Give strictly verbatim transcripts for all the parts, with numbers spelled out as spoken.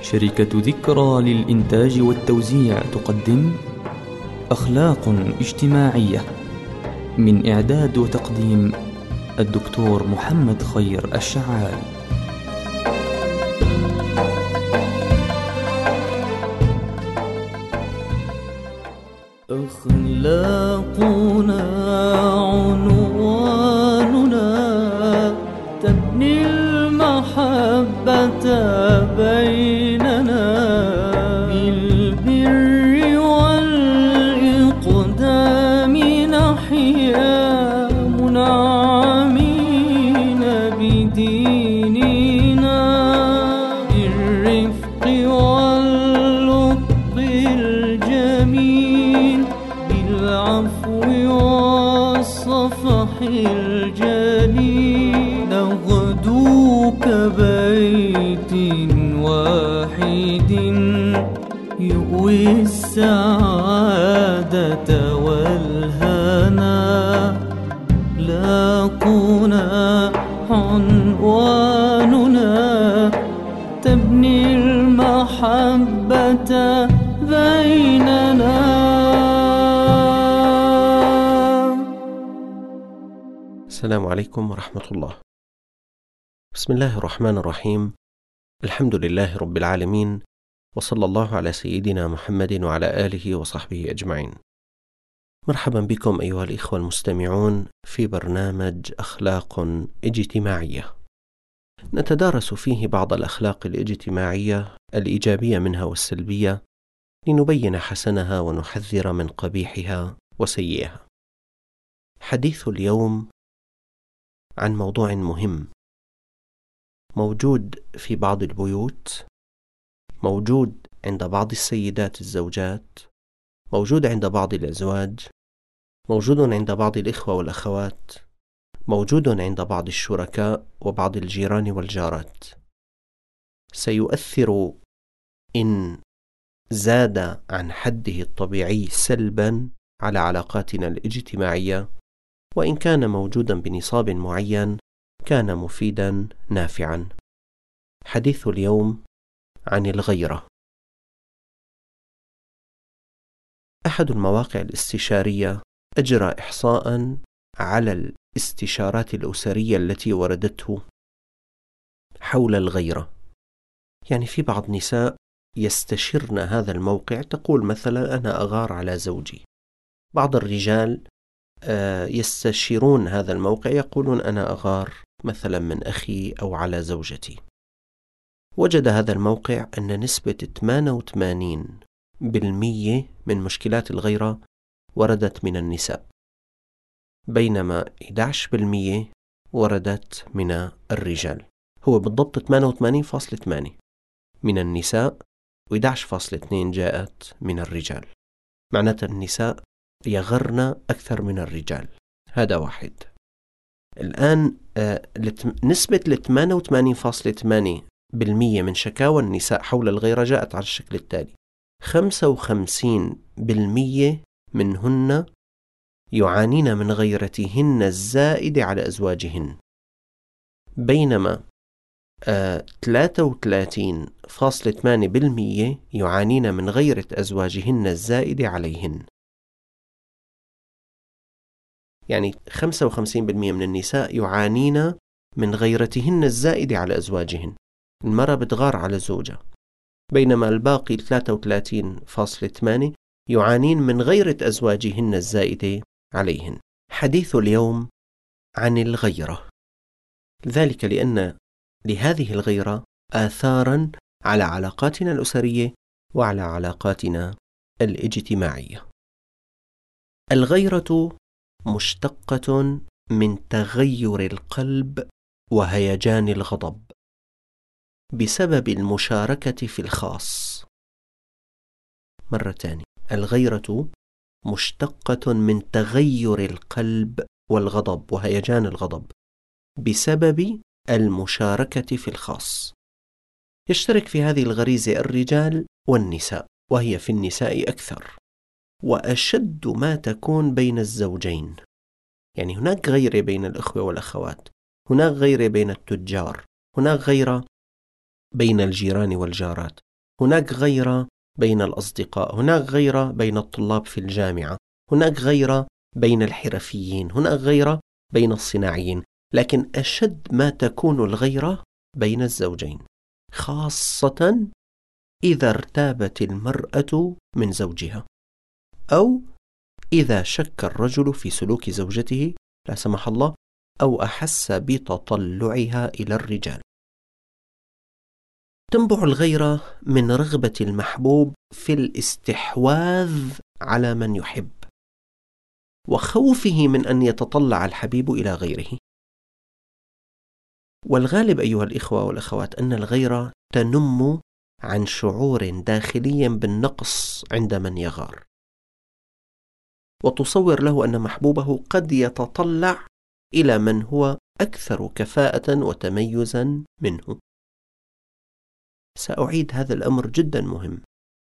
شركة ذكرى للإنتاج والتوزيع تقدم أخلاق اجتماعية، من إعداد وتقديم الدكتور محمد خير الشعال. أخلاقنا عنواننا تبني المحبة بيننا بالبر والإقدام نحيا منعمين بديننا بالرفق واللطف الجميل بالعفو والصفح الجليل نغدو كبيت واحد يؤوي السعادة والهنا. لاقونا عنواننا تبني المحبة بيننا. السلام عليكم ورحمة الله. بسم الله الرحمن الرحيم. الحمد لله رب العالمين، وصلى الله على سيدنا محمد وعلى آله وصحبه أجمعين. مرحبا بكم أيها الإخوة المستمعون في برنامج أخلاق اجتماعية، نتدارس فيه بعض الأخلاق الاجتماعية الإيجابية منها والسلبية، لنبين حسنها ونحذر من قبيحها وسيئها. حديث اليوم عن موضوع مهم موجود في بعض البيوت، موجود عند بعض السيدات الزوجات، موجود عند بعض الأزواج، موجود عند بعض الإخوة والأخوات، موجود عند بعض الشركاء وبعض الجيران والجارات. سيؤثر إن زاد عن حده الطبيعي سلبا على علاقاتنا الاجتماعية، وإن كان موجودا بنصاب معين كان مفيدا نافعا. حديث اليوم عن الغيرة. أحد المواقع الاستشارية أجرى إحصاء على الاستشارات الأسرية التي وردته حول الغيرة. يعني في بعض نساء يستشرن هذا الموقع، تقول مثلا أنا أغار على زوجي. بعض الرجال يستشيرون هذا الموقع، يقولون أنا أغار مثلا من أخي أو على زوجتي. وجد هذا الموقع أن نسبة ثمانية وثمانين بالمئة من مشكلات الغيرة وردت من النساء، بينما أحد عشر بالمئة وردت من الرجال. هو بالضبط ثمانية وثمانين فاصلة ثمانية من النساء و11 فاصلة اثنين جاءت من الرجال. معناته النساء يغرن أكثر من الرجال. هذا واحد. الآن آه نسبة ل ثمانية وثمانين فاصلة ثمانية بالمئة من شكاوى النساء حول الغيرة جاءت على الشكل التالي: خمسة وخمسين بالمئة منهن يعانين من غيرتهن الزائدة على أزواجهن، بينما آه ثلاثة وثلاثين فاصلة ثمانية بالمئة يعانين من غيرة أزواجهن الزائدة عليهن. يعني خمسة وخمسين بالمئة من النساء يعانين من غيرتهن الزائدة على أزواجهن. المرأة بتغار على زوجها، بينما الباقي ثلاثة وثلاثين فاصلة ثمانية يعانين من غيرة أزواجهن الزائدة عليهن. حديث اليوم عن الغيرة، ذلك لأن لهذه الغيرة آثارا على علاقاتنا الأسرية وعلى علاقاتنا الاجتماعية. الغيرة مشتقة من تغير القلب وهيجان الغضب بسبب المشاركة في الخاص. مرة تانية، الغيرة مشتقة من تغير القلب والغضب وهيجان الغضب بسبب المشاركة في الخاص. يشترك في هذه الغريزة الرجال والنساء، وهي في النساء أكثر وأشد ما تكون بين الزوجين. يعني هناك غيرة بين الأخوة والأخوات، هناك غيرة بين التجار، هناك غيرة بين الجيران والجارات، هناك غيرة بين الأصدقاء، هناك غيرة بين الطلاب في الجامعة، هناك غيرة بين الحرفيين، هناك غيرة بين الصناعيين، لكن أشد ما تكون الغيرة بين الزوجين، خاصة إذا ارتابت المرأة من زوجها، أو إذا شك الرجل في سلوك زوجته لا سمح الله، أو أحس بتطلعها إلى الرجال. تنبع الغيرة من رغبة المحبوب في الاستحواذ على من يحب، وخوفه من أن يتطلع الحبيب إلى غيره. والغالب أيها الإخوة والأخوات أن الغيرة تنم عن شعور داخلي بالنقص عند من يغار، وتصور له أن محبوبه قد يتطلع إلى من هو أكثر كفاءة وتميزا منه. سأعيد هذا الأمر جدا مهم.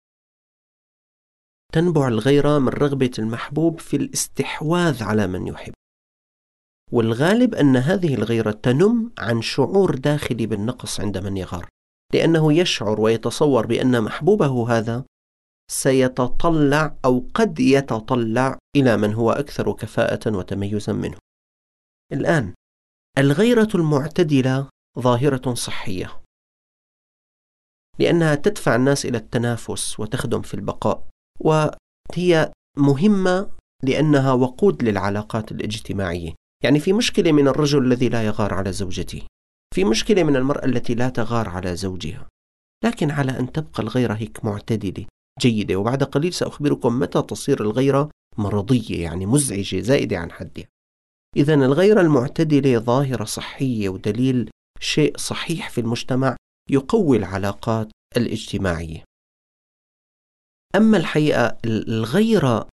تنبع الغيرة من رغبة المحبوب في الاستحواذ على من يحب، والغالب أن هذه الغيرة تنم عن شعور داخلي بالنقص عند من يغار، لأنه يشعر ويتصور بأن محبوبه هذا سيتطلع أو قد يتطلع إلى من هو أكثر كفاءة وتميزا منه. الآن الغيرة المعتدلة ظاهرة صحية، لأنها تدفع الناس إلى التنافس وتخدم في البقاء، وهي مهمة لأنها وقود للعلاقات الاجتماعية. يعني في مشكلة من الرجل الذي لا يغار على زوجته، في مشكلة من المرأة التي لا تغار على زوجها، لكن على أن تبقى الغيرة هيك معتدلة جيدة. وبعد قليل سأخبركم متى تصير الغيرة مرضية، يعني مزعجة زائدة عن حدها. إذن الغيرة المعتدلة ظاهرة صحية ودليل شيء صحيح في المجتمع يقوي العلاقات الاجتماعية. أما الحقيقة الغيرة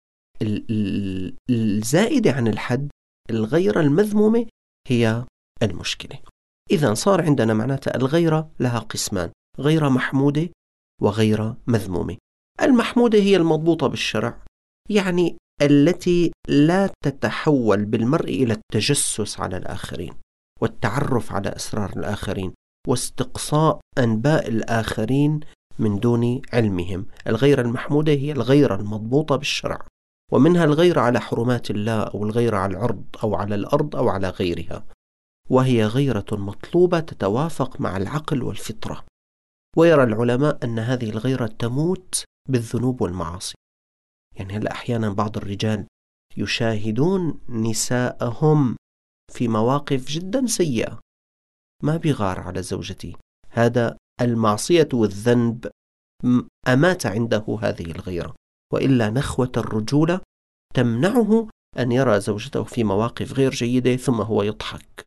الزائدة عن الحد، الغيرة المذمومة، هي المشكلة. إذن صار عندنا معناتها الغيرة لها قسمان: غيرة محمودة وغيرة مذمومة. المحمودة هي المضبوطة بالشرع، يعني التي لا تتحول بالمرء إلى التجسس على الآخرين والتعرف على أسرار الآخرين واستقصاء أنباء الآخرين من دون علمهم. الغيرة المحمودة هي الغيرة المضبوطة بالشرع، ومنها الغيرة على حرمات الله، أو الغيرة على العرض أو على الأرض أو على غيرها، وهي غيرة مطلوبة تتوافق مع العقل والفطرة. ويرى العلماء أن هذه الغيرة تموت بالذنوب والمعاصي. يعني هلأ أحيانا بعض الرجال يشاهدون نساءهم في مواقف جدا سيئة، ما بيغار على زوجته، هذا المعصية والذنب أمات عنده هذه الغيرة، وإلا نخوة الرجولة تمنعه أن يرى زوجته في مواقف غير جيدة ثم هو يضحك.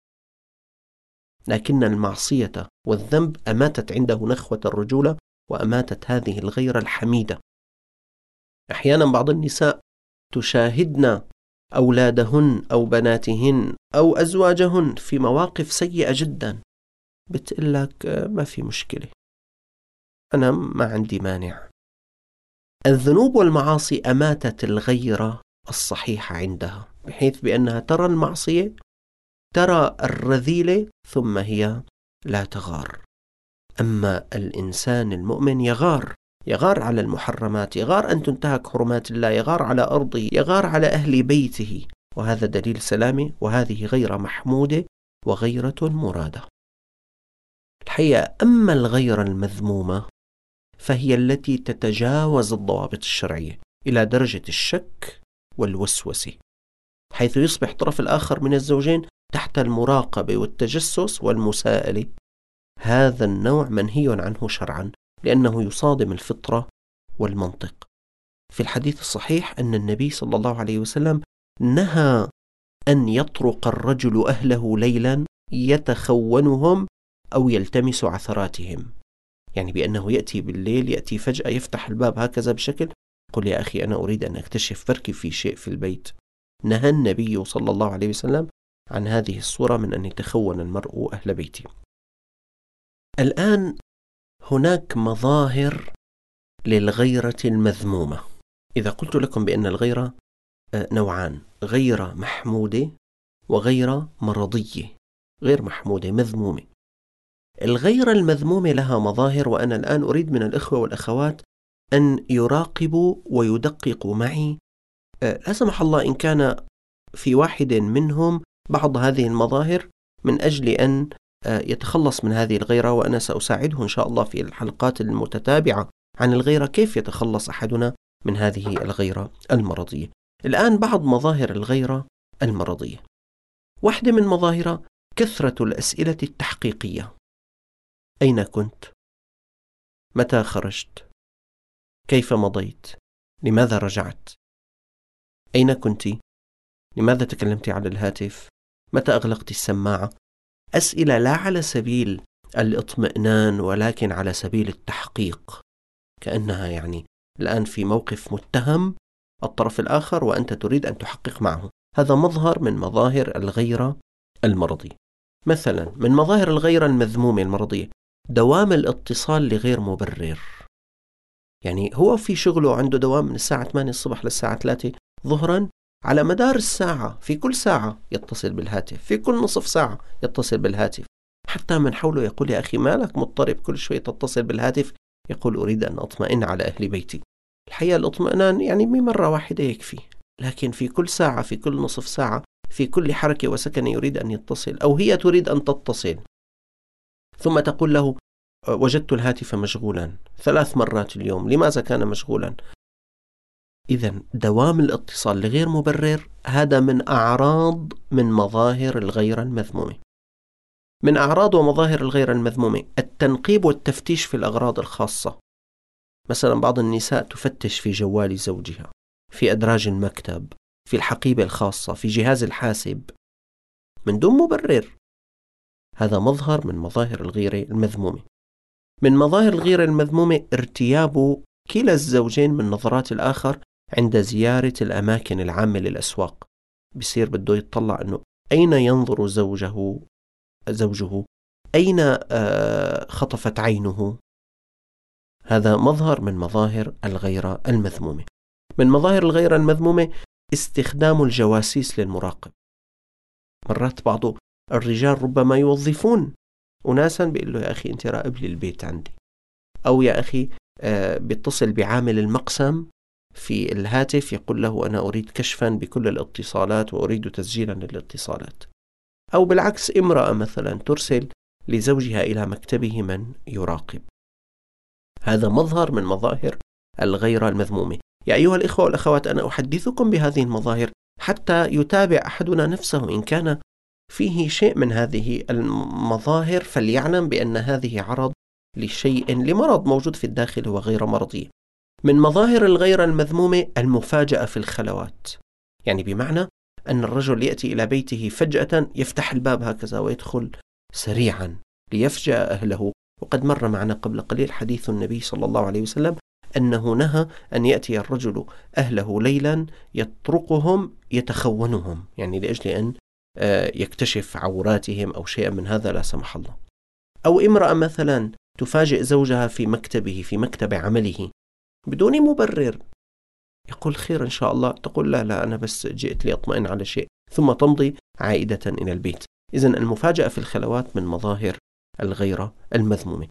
لكن المعصية والذنب أماتت عنده نخوة الرجولة وأماتت هذه الغيرة الحميدة. أحيانا بعض النساء تشاهدن أولادهن أو بناتهن أو أزواجهن في مواقف سيئة جدا، بتقول لك ما في مشكلة، أنا ما عندي مانع. الذنوب والمعاصي أماتت الغيرة الصحيحة عندها، بحيث بأنها ترى المعصية، ترى الرذيلة، ثم هي لا تغار. أما الإنسان المؤمن يغار، يغار على المحرمات، يغار أن تنتهك حرمات الله، يغار على أرضه، يغار على أهل بيته، وهذا دليل سلامه، وهذه غيرة محمودة وغيرة مرادة. الحقيقة أما الغيرة المذمومة فهي التي تتجاوز الضوابط الشرعية إلى درجة الشك والوسوسة، حيث يصبح الطرف الآخر من الزوجين تحت المراقبة والتجسس والمساءلة. هذا النوع منهي عنه شرعا، لأنه يصادم الفطرة والمنطق. في الحديث الصحيح أن النبي صلى الله عليه وسلم نهى أن يطرق الرجل أهله ليلا يتخونهم أو يلتمس عثراتهم، يعني بأنه يأتي بالليل، يأتي فجأة يفتح الباب هكذا بشكل، قل يا أخي أنا أريد أن أكتشف بركي في شيء في البيت. نهى النبي صلى الله عليه وسلم عن هذه الصورة من أن يتخون المرء أهل بيته. الآن هناك مظاهر للغيرة المذمومة. إذا قلت لكم بأن الغيرة نوعان: غيرة محمودة وغيرة مرضية، غير محمودة مذمومة. الغيرة المذمومة لها مظاهر، وأنا الآن أريد من الإخوة والأخوات أن يراقبوا ويدققوا معي لا سمح الله إن كان في واحد منهم بعض هذه المظاهر، من أجل أن يتخلص من هذه الغيرة. وأنا سأساعده إن شاء الله في الحلقات المتتابعة عن الغيرة، كيف يتخلص أحدنا من هذه الغيرة المرضية. الآن بعض مظاهر الغيرة المرضية. واحدة من مظاهرها كثرة الأسئلة التحقيقية: أين كنت؟ متى خرجت؟ كيف مضيت؟ لماذا رجعت؟ أين كنت؟ لماذا تكلمت على الهاتف؟ متى أغلقت السماعة؟ أسئلة لا على سبيل الاطمئنان ولكن على سبيل التحقيق، كأنها يعني الآن في موقف متهم الطرف الآخر وأنت تريد أن تحقق معه. هذا مظهر من مظاهر الغيرة المرضية. مثلا من مظاهر الغيرة المذمومة المرضية دوام الاتصال لغير مبرر. يعني هو في شغله عنده دوام من الساعة ثمانية الصبح للساعة ثلاثة ظهرا، على مدار الساعة في كل ساعة يتصل بالهاتف، في كل نصف ساعة يتصل بالهاتف. حتى من حوله يقول: يا أخي مالك مضطرب كل شوي تتصل بالهاتف؟ يقول: أريد أن أطمئن على أهل بيتي. الحقيقة الاطمئنان يعني بمرة واحدة يكفي، لكن في كل ساعة، في كل نصف ساعة، في كل حركة وسكن يريد أن يتصل، أو هي تريد أن تتصل، ثم تقول له: وجدت الهاتف مشغولا ثلاث مرات اليوم، لماذا كان مشغولا؟ إذن دوام الاتصال لغير مبرر هذا من أعراض من مظاهر الغيرة المذمومة. من أعراض ومظاهر الغيرة المذمومة التنقيب والتفتيش في الأغراض الخاصة. مثلا بعض النساء تفتش في جوال زوجها، في أدراج المكتب، في الحقيبة الخاصة، في جهاز الحاسب من دون مبرر. هذا مظهر من مظاهر الغيرة المذمومة. من مظاهر الغيرة المذمومة ارتياب كلا الزوجين من نظرات الآخر عند زيارة الأماكن العامة للأسواق. بصير بده يطلع أنه أين ينظر زوجه زوجه أين خطفت عينه. هذا مظهر من مظاهر الغيرة المذمومة. من مظاهر الغيرة المذمومة استخدام الجواسيس للمراقب. مرات بعض الرجال ربما يوظفون أناسا بيقول له: يا أخي أنت راقب لي البيت عندي، أو يا أخي آه بيتصل بعامل المقسم في الهاتف يقول له: أنا أريد كشفا بكل الاتصالات وأريد تسجيلا للاتصالات. أو بالعكس امرأة مثلا ترسل لزوجها إلى مكتبه من يراقب. هذا مظهر من مظاهر الغيرة المذمومة. يا أيها الإخوة والأخوات، أنا أحدثكم بهذه المظاهر حتى يتابع أحدنا نفسه، إن كان فيه شيء من هذه المظاهر فليعلم بأن هذه عرض لشيء لمرض موجود في الداخل هو غير مرضي. من مظاهر الغيرة المذمومة المفاجأة في الخلوات. يعني بمعنى أن الرجل يأتي إلى بيته فجأة، يفتح الباب هكذا ويدخل سريعا ليفجأ أهله. وقد مر معنا قبل قليل حديث النبي صلى الله عليه وسلم أنه نهى أن يأتي الرجل أهله ليلا يطرقهم يتخونهم، يعني لأجل أن يكتشف عوراتهم أو شيئا من هذا لا سمح الله. أو امرأة مثلا تفاجئ زوجها في مكتبه في مكتب عمله بدون مبرر، يقول: خير إن شاء الله، تقول: لا لا أنا بس جئت لأطمئن على شيء، ثم تمضي عائدة إلى البيت. إذن المفاجأة في الخلوات من مظاهر الغيرة المذمومة.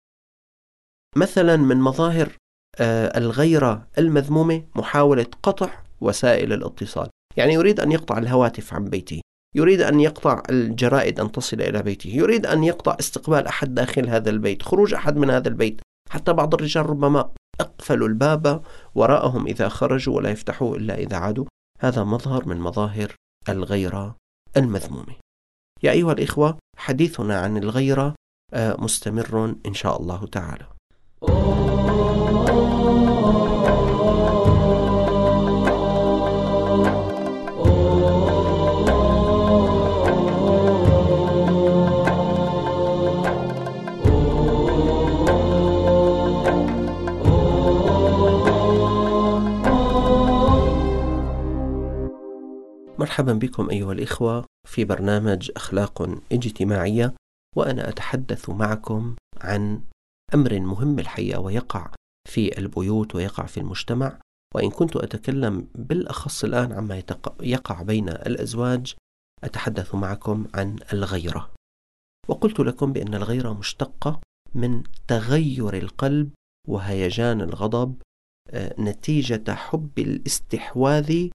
مثلا من مظاهر آه الغيرة المذمومة محاولة قطع وسائل الاتصال. يعني يريد أن يقطع الهواتف عن بيته، يريد أن يقطع الجرائد أن تصل إلى بيته، يريد أن يقطع استقبال أحد داخل هذا البيت، خروج أحد من هذا البيت. حتى بعض الرجال ربما أقفلوا الباب وراءهم إذا خرجوا ولا يفتحوه إلا إذا عادوا. هذا مظهر من مظاهر الغيرة المذمومة. يا أيها الإخوة، حديثنا عن الغيرة مستمر إن شاء الله تعالى. مرحبا بكم أيها الإخوة في برنامج أخلاق اجتماعية، وأنا أتحدث معكم عن أمر مهم الحقيقة ويقع في البيوت ويقع في المجتمع. وإن كنت أتكلم بالأخص الآن عما يقع بين الأزواج، أتحدث معكم عن الغيرة. وقلت لكم بأن الغيرة مشتقة من تغير القلب وهيجان الغضب نتيجة حب الاستحواذ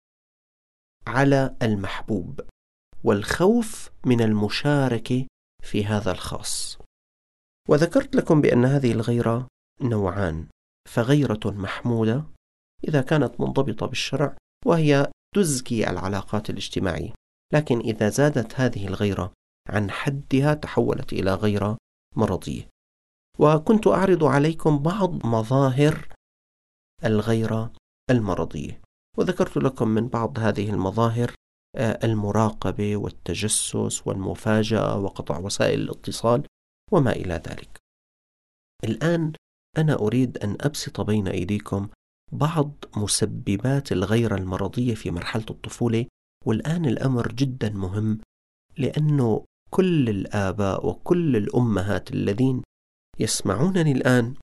على المحبوب والخوف من المشاركة في هذا الخاص. وذكرت لكم بأن هذه الغيرة نوعان، فغيرة محمودة إذا كانت منضبطة بالشرع وهي تزكي العلاقات الاجتماعية، لكن إذا زادت هذه الغيرة عن حدها تحولت إلى غيرة مرضية. وكنت أعرض عليكم بعض مظاهر الغيرة المرضية، وذكرت لكم من بعض هذه المظاهر المراقبة والتجسس والمفاجأة وقطع وسائل الاتصال وما إلى ذلك. الآن أنا أريد أن أبسط بين أيديكم بعض مسببات الغيرة المرضية في مرحلة الطفولة. والآن الأمر جدا مهم، لأنه كل الآباء وكل الأمهات الذين يسمعونني الآن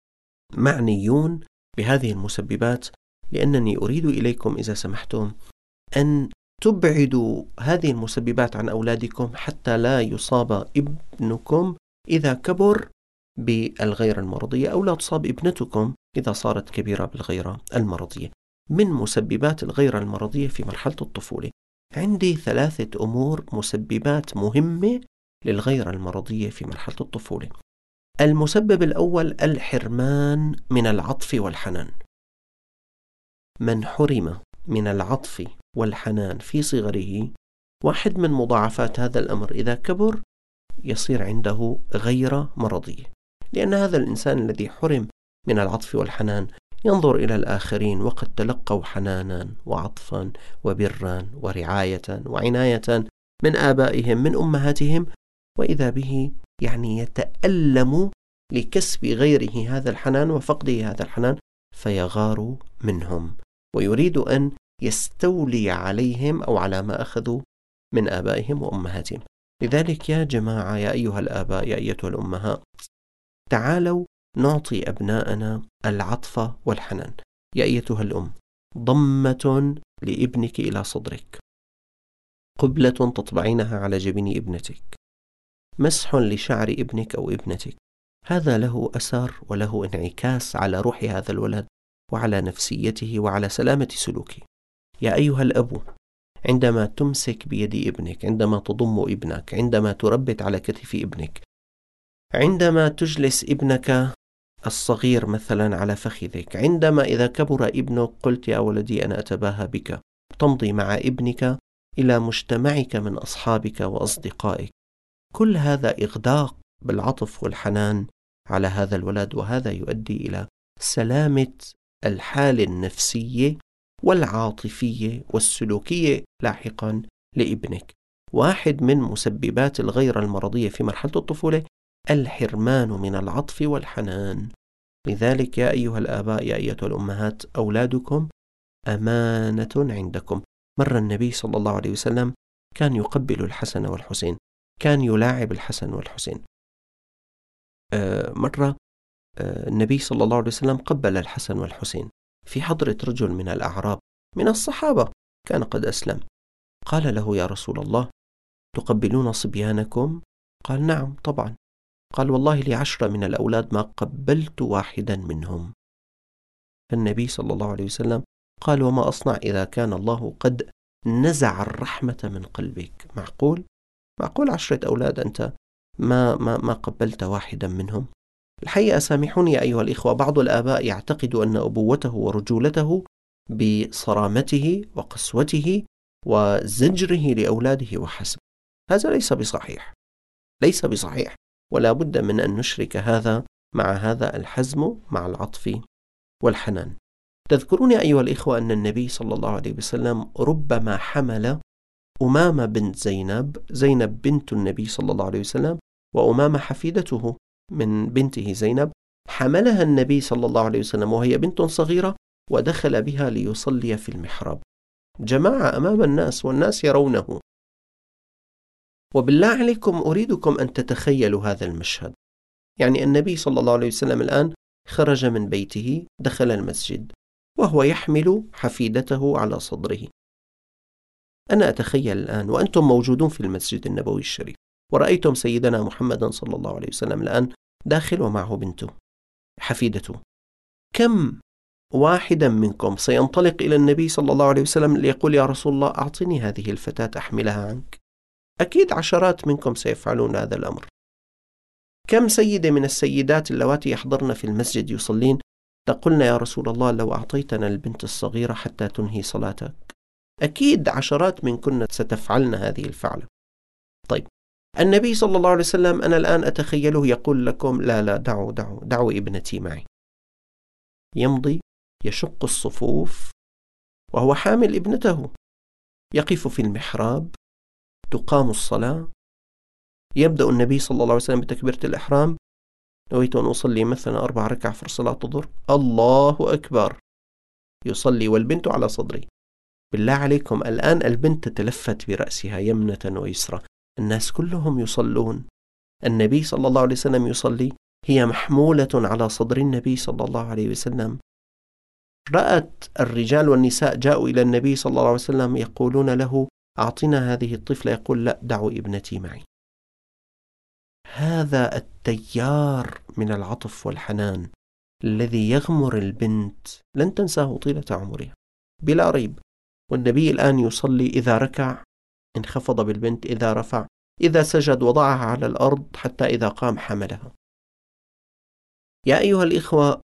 معنيون بهذه المسببات، لأنني أريد إليكم إذا سمحتم أن تبعدوا هذه المسببات عن أولادكم حتى لا يصاب ابنكم إذا كبر بالغيرة المرضية، أو لا تصاب ابنتكم إذا صارت كبيرة بالغيرة المرضية. من مسببات الغيرة المرضية في مرحلة الطفولة عندي ثلاثة أمور مسببات مهمة للغيرة المرضية في مرحلة الطفولة. المسبب الأول الحرمان من العطف والحنان. من حرم من العطف والحنان في صغره، واحد من مضاعفات هذا الأمر إذا كبر يصير عنده غيرة مرضية، لأن هذا الإنسان الذي حرم من العطف والحنان ينظر إلى الآخرين وقد تلقوا حنانا وعطفا وبرا ورعاية وعناية من آبائهم من أمهاتهم، وإذا به يعني يتألم لكسب غيره هذا الحنان وفقده هذا الحنان، فيغار منهم ويريد أن يستولي عليهم أو على ما أخذوا من آبائهم وأمهاتهم. لذلك يا جماعة، يا أيها الآباء، يا أيتها الأمهات، تعالوا نعطي أبناءنا العطف والحنان. يا أيتها الأم، ضمة لابنك إلى صدرك، قبلة تطبعينها على جبين ابنتك، مسح لشعر ابنك أو ابنتك، هذا له أثر وله انعكاس على روح هذا الولد وعلى نفسيته وعلى سلامة سلوكه. يا أيها الأب، عندما تمسك بيد ابنك، عندما تضم ابنك، عندما تربت على كتف ابنك، عندما تجلس ابنك الصغير مثلا على فخذك، عندما إذا كبر ابنك قلت يا ولدي أنا أتباهى بك، تمضي مع ابنك إلى مجتمعك من أصحابك وأصدقائك، كل هذا إغداق بالعطف والحنان على هذا الولد، وهذا يؤدي إلى سلامة الحالة النفسية والعاطفية والسلوكية لاحقا لابنك. واحد من مسببات الغيرة المرضية في مرحلة الطفولة الحرمان من العطف والحنان. لذلك يا أيها الآباء، يا أيتها الأمهات، أولادكم أمانة عندكم. مر النبي صلى الله عليه وسلم كان يقبل الحسن والحسين، كان يلاعب الحسن والحسين. آه مرة آه النبي صلى الله عليه وسلم قبل الحسن والحسين في حضرة رجل من الأعراب من الصحابة كان قد أسلم. قال له يا رسول الله، تقبلون صبيانكم؟ قال نعم طبعا. قال والله لي عشرة من الأولاد ما قبلت واحدا منهم. فالنبي صلى الله عليه وسلم قال وما أصنع إذا كان الله قد نزع الرحمة من قلبك؟ معقول؟ معقول عشرة أولاد أنت ما, ما, ما قبلت واحدا منهم؟ الحقيقة سامحوني يا أيها الإخوة، بعض الآباء يعتقد أن أبوته ورجولته بصرامته وقسوته وزجره لأولاده وحسب. هذا ليس بصحيح، ليس بصحيح، ولا بد من أن نشرك هذا مع هذا الحزم مع العطف والحنان. تذكرون يا أيها الإخوة أن النبي صلى الله عليه وسلم ربما حمل أمامة بنت زينب، زينب بنت النبي صلى الله عليه وسلم وأمامة حفيدته من بنته زينب، حملها النبي صلى الله عليه وسلم وهي بنت صغيرة ودخل بها ليصلي في المحراب جماعة أمام الناس والناس يرونه. وبالله عليكم أريدكم أن تتخيلوا هذا المشهد، يعني النبي صلى الله عليه وسلم الآن خرج من بيته دخل المسجد وهو يحمل حفيدته على صدره. أنا أتخيل الآن وأنتم موجودون في المسجد النبوي الشريف، ورأيتم سيدنا محمدا صلى الله عليه وسلم الآن داخل ومعه بنته حفيدته، كم واحدا منكم سينطلق إلى النبي صلى الله عليه وسلم ليقول يا رسول الله أعطني هذه الفتاة أحملها عنك؟ أكيد عشرات منكم سيفعلون هذا الأمر. كم سيدة من السيدات اللواتي يحضرن في المسجد يصلين تقولن يا رسول الله لو أعطيتنا البنت الصغيرة حتى تنهي صلاتك؟ أكيد عشرات منكن ستفعلن هذه الفعلة. طيب النبي صلى الله عليه وسلم أنا الآن أتخيله يقول لكم لا لا دعوا دعوا دعوا ابنتي معي. يمضي يشق الصفوف وهو حامل ابنته، يقف في المحراب، تقام الصلاة، يبدأ النبي صلى الله عليه وسلم بتكبيرة الإحرام، نويت أن أصلي مثلا أربع ركع في صلاة الظهر، الله أكبر، يصلي والبنت على صدري. بالله عليكم الآن البنت تتلفت برأسها يمنة ويسرى، الناس كلهم يصلون، النبي صلى الله عليه وسلم يصلي، هي محمولة على صدر النبي صلى الله عليه وسلم. رأت الرجال والنساء جاءوا إلى النبي صلى الله عليه وسلم يقولون له أعطنا هذه الطفلة، يقول لا دعوا ابنتي معي. هذا التيار من العطف والحنان الذي يغمر البنت لن تنساه طيلة عمرها بلا ريب. والنبي الآن يصلي، إذا ركع انخفض بالبنت، إذا رفع، إذا سجد وضعها على الأرض، حتى إذا قام حملها. يا أيها الإخوة،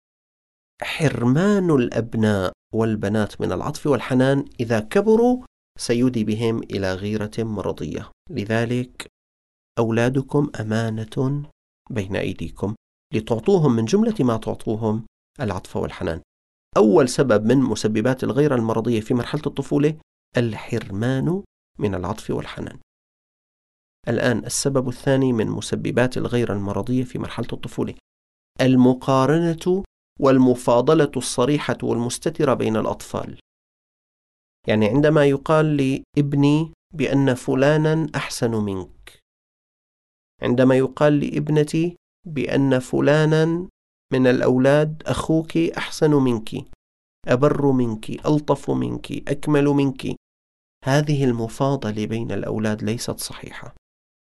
حرمان الأبناء والبنات من العطف والحنان إذا كبروا سيودي بهم إلى غيرة مرضية. لذلك أولادكم أمانة بين أيديكم لتعطوهم من جملة ما تعطوهم العطف والحنان. أول سبب من مسببات الغيرة المرضية في مرحلة الطفولة الحرمان من العطف والحنان. الآن السبب الثاني من مسببات الغيرة المرضية في مرحلة الطفولة المقارنة والمفاضلة الصريحة والمستترة بين الأطفال. يعني عندما يقال لابني بأن فلانا أحسن منك، عندما يقال لابنتي بأن فلانا من الأولاد أخوك أحسن منك، أبر منك، ألطف منك، أكمل منك، هذه المفاضلة بين الأولاد ليست صحيحة،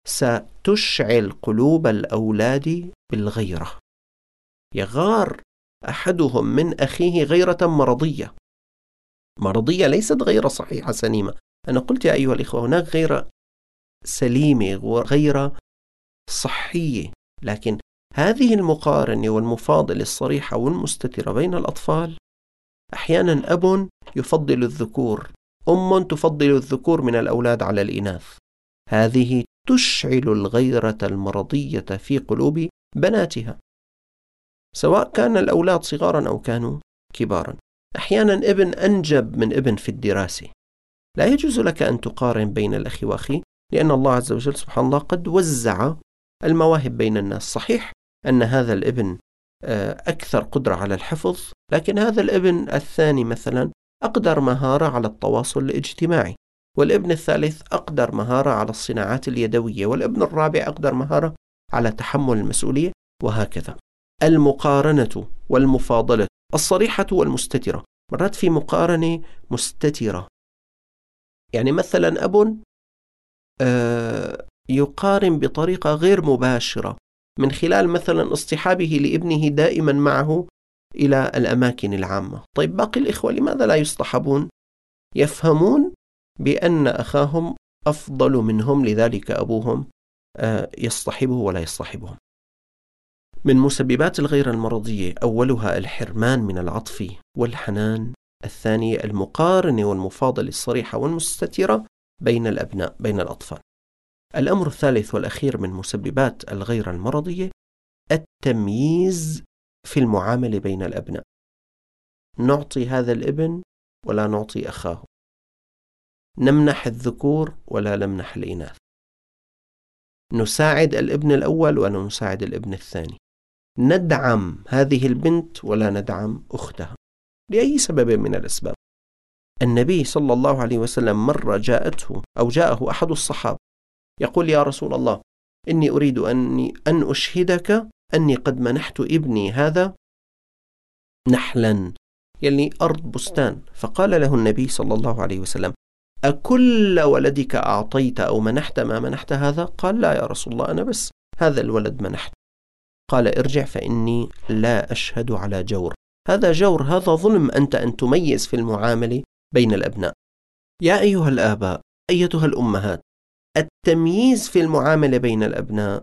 ستشعل قلوب الأولاد بالغيرة، يغار أحدهم من أخيه غيرة مرضية، مرضية ليست غيرة صحيحة سليمة. أنا قلت يا أيها الإخوة هناك غيرة سليمة وغيرة صحية، لكن هذه المقارنة والمفاضلة الصريحة والمستترة بين الأطفال، أحيانا أب يفضل الذكور، أم تفضل الذكور من الأولاد على الإناث، هذه تشعل الغيرة المرضية في قلوب بناتها سواء كان الأولاد صغارا أو كانوا كبارا. أحيانا ابن أنجب من ابن في الدراسة، لا يجوز لك أن تقارن بين الأخ وأخي، لأن الله عز وجل سبحان الله قد وزع المواهب بين الناس. صحيح أن هذا الابن أكثر قدرة على الحفظ، لكن هذا الابن الثاني مثلا أقدر مهارة على التواصل الاجتماعي، والابن الثالث أقدر مهارة على الصناعات اليدوية، والابن الرابع أقدر مهارة على تحمل المسؤولية، وهكذا. المقارنة والمفاضلة الصريحة والمستترة، مرات في مقارنة مستترة، يعني مثلا أب يقارن بطريقة غير مباشرة من خلال مثلا اصطحابه لابنه دائما معه إلى الأماكن العامة. طيب باقي الإخوة لماذا لا يصطحبون؟ يفهمون بأن أخاهم أفضل منهم، لذلك أبوهم يصطحبه ولا يصطحبهم. من مسببات الغيرة المرضية أولها الحرمان من العطف والحنان، الثانية المقارنة والمفاضلة الصريحة والمستترة بين الأبناء بين الأطفال. الأمر الثالث والأخير من مسببات الغيرة المرضية التمييز في المعاملة بين الأبناء، نعطي هذا الابن ولا نعطي أخاه، نمنح الذكور ولا نمنح الإناث، نساعد الابن الأول ولا نساعد الابن الثاني، ندعم هذه البنت ولا ندعم أختها، لأي سبب من الأسباب. النبي صلى الله عليه وسلم مرة جاءته أو جاءه أحد الصحابة يقول يا رسول الله إني أريد أني أن أشهدك أني قد منحت ابني هذا نحلا، يعني أرض بستان. فقال له النبي صلى الله عليه وسلم أكل ولدك أعطيت أو منحت ما منحت هذا؟ قال لا يا رسول الله، أنا بس هذا الولد منحت. قال ارجع فإني لا أشهد على جور. هذا جور، هذا ظلم أنت أن تميز في المعاملة بين الأبناء. يا أيها الآباء، أيتها الأمهات، التمييز في المعاملة بين الأبناء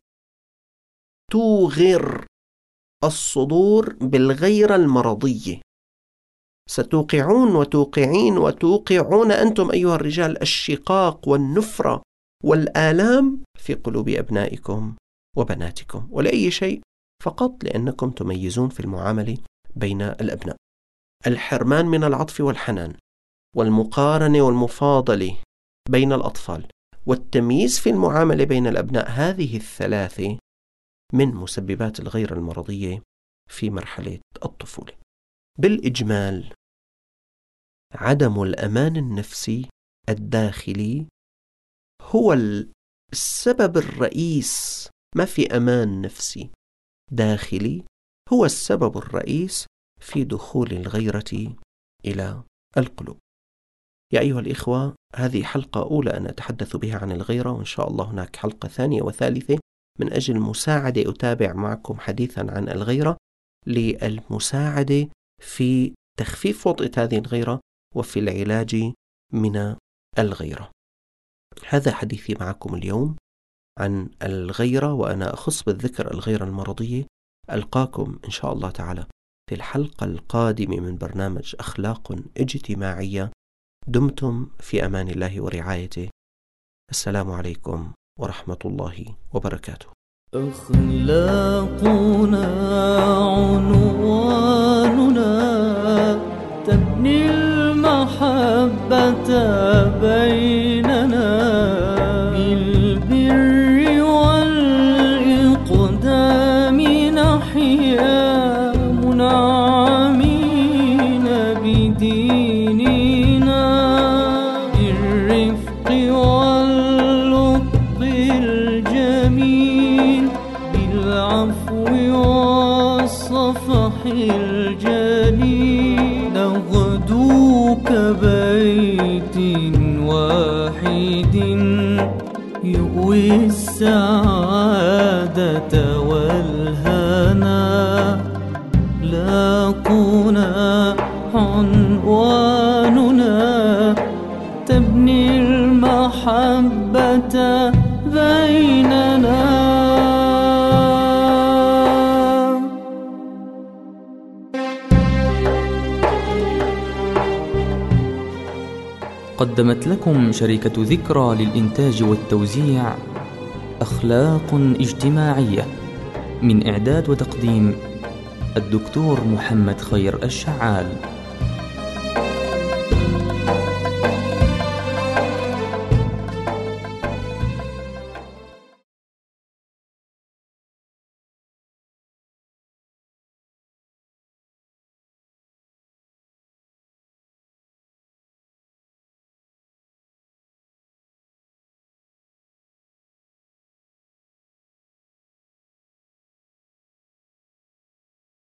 توغر الصدور بالغيرة المرضية. ستوقعون وتوقعين وتوقعون أنتم أيها الرجال الشقاق والنفرة والآلام في قلوب أبنائكم وبناتكم، ولأي شيء، فقط لأنكم تميزون في المعاملة بين الأبناء. الحرمان من العطف والحنان والمقارنة والمفاضلة بين الأطفال والتمييز في المعاملة بين الأبناء، هذه الثلاثة من مسببات الغيرة المرضية في مرحلة الطفولة. بالإجمال، عدم الأمان النفسي الداخلي هو السبب الرئيس. ما في أمان نفسي داخلي هو السبب الرئيس في دخول الغيرة إلى القلوب. يا أيها الإخوة، هذه حلقة أولى أنا أتحدث بها عن الغيرة، وإن شاء الله هناك حلقة ثانية وثالثة من أجل مساعدة أتابع معكم حديثا عن الغيرة، للمساعدة في تخفيف وطأة هذه الغيرة وفي العلاج من الغيرة. هذا حديثي معكم اليوم عن الغيرة، وأنا أخص بالذكر الغيرة المرضية. ألقاكم إن شاء الله تعالى في الحلقة القادمة من برنامج أخلاق اجتماعية. دمتم في أمان الله ورعايته. السلام عليكم ورحمة الله وبركاته. أخلاقنا عنواننا تبني المحبة بيننا، بالبر والإقدام نحيا منعمين بديننا، بالرفق واللطف الجميل، بالعفو والصفح الجليل، نغدو كبيت واحد يؤوي السعادة والهنا، لاقنا عنواننا تبني المحبة بيننا. قدمت لكم شركة ذكرى للإنتاج والتوزيع أخلاق اجتماعية، من إعداد وتقديم الدكتور محمد خير الشعال.